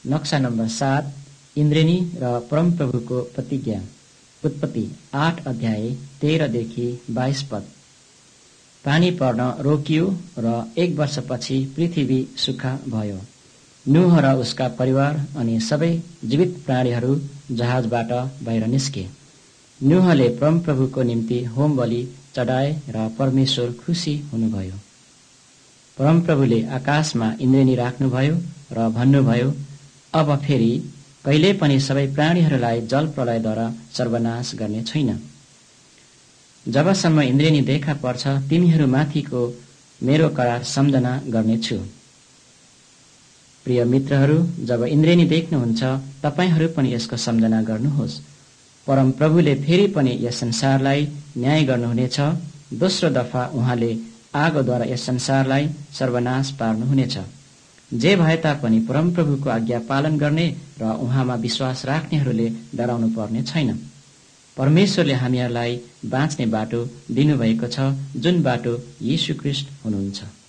नक्सा नम्बर 7 इन्द्रेणी र परमप्रभुको प्रतिज्ञा। उत्पत्ति 8 अध्याय 13 देखि 22 पद। पानी पर्न रोकियो र 1 वर्षपछि पृथ्वी सुक्खा भयो। नूह र उसका परिवार अनि सबै जीवित प्राणीहरू जहाजबाट बाहिर निस्के। नूहले परमप्रभुको निम्ति होम बलि चढाए र परमेश्वर खुसी हुनुभयो। परमप्रभुले आकाशमा इन्द्रेणी राख्नुभयो र भन्नुभयो, अब फेरि कहिले पनि सबै प्राणीहरूलाई जल प्रलयद्वारा सर्वनाश गर्ने छैन। जबसम्म इन्द्रेणी देखा पर्छ तिमीहरूमाथिको मेरो करार सम्झना गर्नेछु। प्रिय मित्रहरू, जब इन्द्रेणी देख्नुहुन्छ तपाईहरू पनि यसको सम्झना गर्नुहोस्। परमप्रभुले फेरि पनि यस संसारलाई न्याय गर्नुहुनेछ। दोस्रो दफा उहाँले आगोद्वारा यस संसारलाई सर्वनाश पार्नुहुनेछ। जे भए तापनि परमप्रभुको आज्ञा पालन गर्ने र उहाँमा विश्वास राख्नेहरूले डराउनु पर्ने छैन। परमेश्वरले हामीहरूलाई बाँच्ने बाटो दिनुभएको छ, जुन बाटो यीशु ख्रीष्ट हुनुहुन्छ।